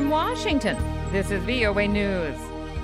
In Washington, this is VOA News.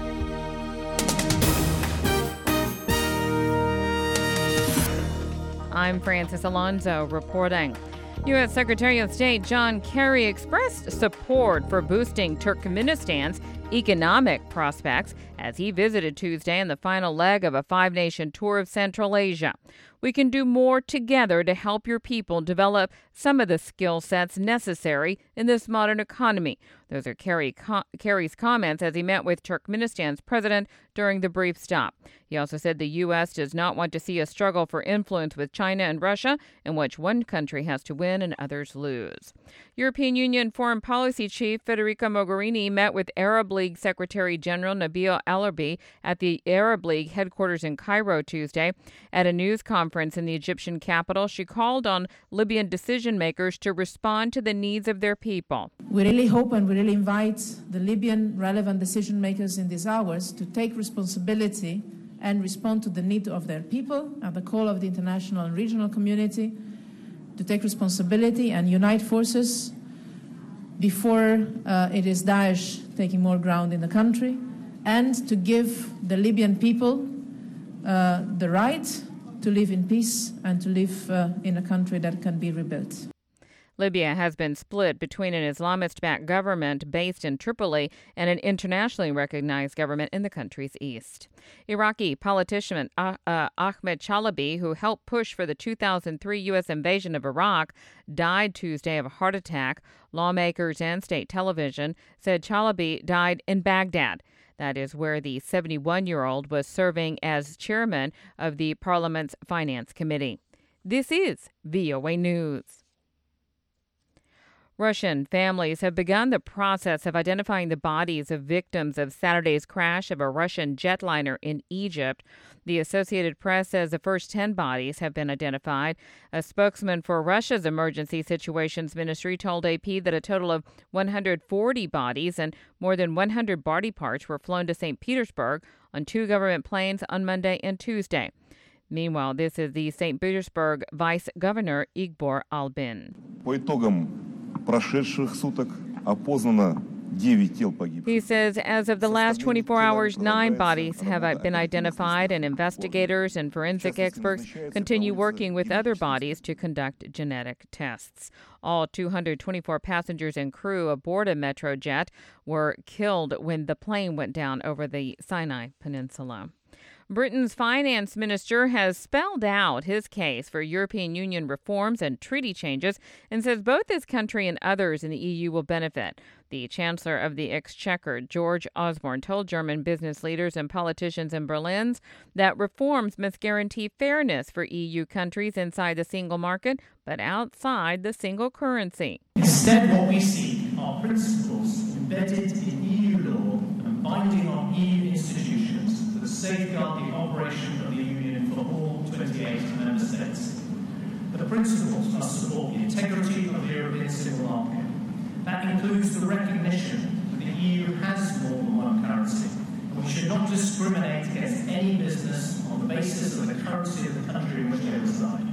I'm Francis Alonso reporting. U.S. Secretary of State John Kerry expressed support for boosting Turkmenistan's economic prospects as he visited Tuesday in the final leg of a five-nation tour of Central Asia. We can do more together to help your people develop some of the skill sets necessary in this modern economy. Those are Kerry's comments as he met with Turkmenistan's president during the brief stop. He also said the U.S. does not want to see a struggle for influence with China and Russia in which one country has to win and others lose. European Union Foreign Policy Chief Federica Mogherini met with Arab League Secretary General Nabil Al-Arabi at the Arab League headquarters in Cairo Tuesday. At a news conference in the Egyptian capital, she called on Libyan decision makers to respond to the needs of their people. We really hope and we really invite the Libyan relevant decision makers in these hours to take responsibility and respond to the need of their people at the call of the international and regional community, to take responsibility and unite forces before it is Daesh taking more ground in the country, and to give the Libyan people the right to live in peace and to live in a country that can be rebuilt. Libya has been split between an Islamist-backed government based in Tripoli and an internationally recognized government in the country's east. Iraqi politician Ahmed Chalabi, who helped push for the 2003 U.S. invasion of Iraq, died Tuesday of a heart attack. Lawmakers and state television said Chalabi died in Baghdad. That is where the 71-year-old was serving as chairman of the parliament's Finance Committee. This is VOA News. Russian families have begun the process of identifying the bodies of victims of Saturday's crash of a Russian jetliner in Egypt. The Associated Press says the first 10 bodies have been identified. A spokesman for Russia's Emergency Situations Ministry told AP that a total of 140 bodies and more than 100 body parts were flown to St. Petersburg on two government planes on Monday and Tuesday. Meanwhile, this is the St. Petersburg Vice Governor Igor Albin. He says as of the last 24 hours, 9 bodies have been identified, and investigators and forensic experts continue working with other bodies to conduct genetic tests. All 224 passengers and crew aboard a Metrojet were killed when the plane went down over the Sinai Peninsula. Britain's finance minister has spelled out his case for European Union reforms and treaty changes and says both his country and others in the EU will benefit. The Chancellor of the Exchequer, George Osborne, told German business leaders and politicians in Berlin that reforms must guarantee fairness for EU countries inside the single market, but outside the single currency. Instead, what we see are principles embedded in EU law and binding on EU institutions to safeguard the operation of the Union for all 28 member states. The principles must support the integrity of the European single market. That includes the recognition that the EU has more than one currency, and we should not discriminate against any business on the basis of the currency of the country in which they reside.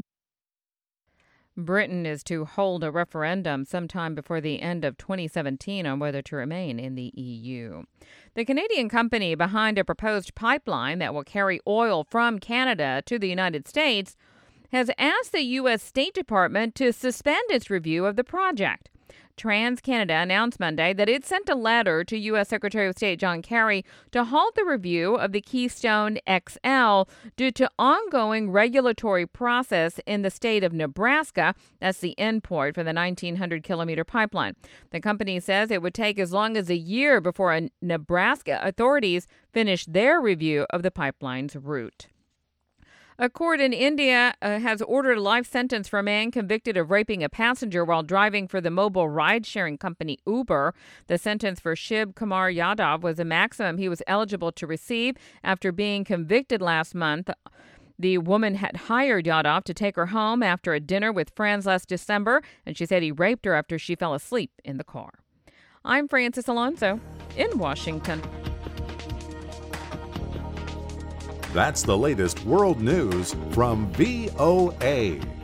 Britain is to hold a referendum sometime before the end of 2017 on whether to remain in the EU. The Canadian company behind a proposed pipeline that will carry oil from Canada to the United States has asked the U.S. State Department to suspend its review of the project. TransCanada announced Monday that it sent a letter to U.S. Secretary of State John Kerry to halt the review of the Keystone XL due to ongoing regulatory process in the state of Nebraska. That's the end point for the 1,900-kilometer pipeline. The company says it would take as long as a year before Nebraska authorities finish their review of the pipeline's route. A court in India has ordered a life sentence for a man convicted of raping a passenger while driving for the mobile ride-sharing company Uber. The sentence for Shiv Kumar Yadav was the maximum he was eligible to receive after being convicted last month. The woman had hired Yadav to take her home after a dinner with friends last December, and she said he raped her after she fell asleep in the car. I'm Francis Alonso in Washington. That's the latest world news from VOA.